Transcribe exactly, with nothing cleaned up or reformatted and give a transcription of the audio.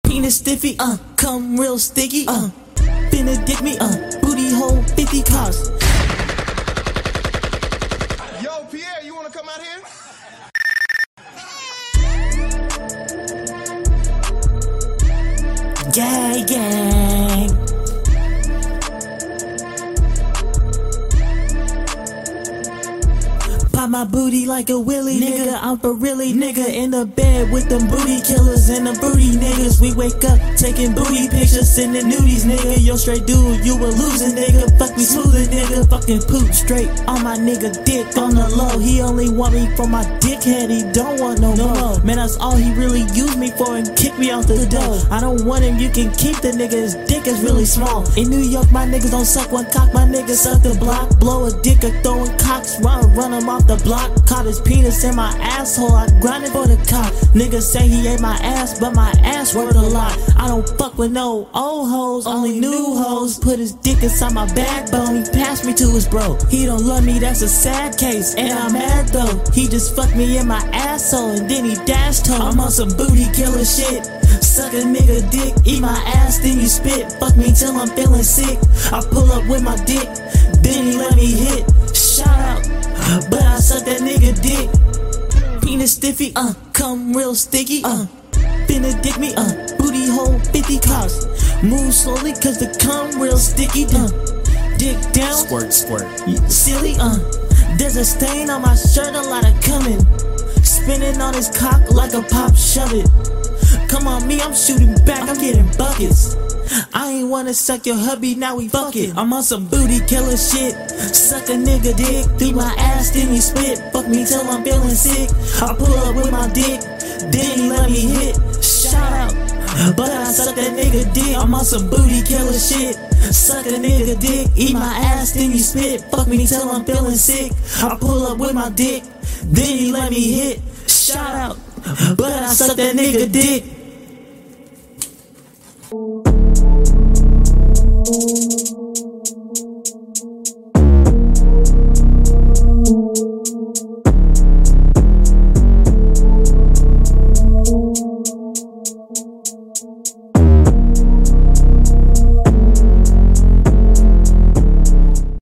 Penis stiffy, uh, come real sticky, uh, finna dick me, uh, booty hole fifty cops. Yo, Pierre, you wanna come out here? Gang, gang. Pop my booty like a willy, nigga. I'm for really, nigga. In the bed with them booty killers and the booty niggas. We wake up taking booty pictures, sending nudies, nigga. Yo, straight dude, you a losing, nigga. Fuck me smoother, nigga. Fucking poop straight on my nigga dick on the low. He only want me for my dickhead. He don't want no more. Man, that's all he really used me for and kick me off the door. I don't want him. You can keep the nigga. His dick is really small. In New York, my niggas don't suck one cock. My niggas suck the block. Blow a dick or throwing cocks. Run, run him off the block. Caught his penis in my asshole, I grinded for the cock. Niggas say he ate my ass, but my ass worth a lot. I don't fuck with no old hoes, only new hoes. Put his dick inside my backbone, he passed me to his bro. He don't love me, that's a sad case, and I'm mad though. He just fucked me in my asshole, and then he dashed home. I'm on some booty killer shit. Suck a nigga dick, eat my ass, then you spit. Fuck me till I'm feeling sick. I pull up with my dick, then he let me hit. Shout out, but I suck that nigga dick. Penis stiffy, uh, come real sticky, uh, finna dick me, uh, booty hole fifty cops. Move slowly cause the cum real sticky, uh, dick down, Squirt, squirt. silly, uh, there's a stain on my shirt, a lot of coming. Spinning on his cock like a pop, shove it. Come on me, I'm shooting back, I'm getting buckets. I ain't wanna suck your hubby, now we fuck it. I'm on some booty killer shit. Suck a nigga dick, eat my ass, then he spit. Fuck me till I'm feeling sick. I pull up with my dick, then he let me hit. Shout out, but I suck that nigga dick. I'm on some booty killer shit. Suck a nigga dick, eat my ass, then you spit. Fuck me till I'm feeling sick. I pull up with my dick, then he let me hit. Shout out, but I suck that nigga dick.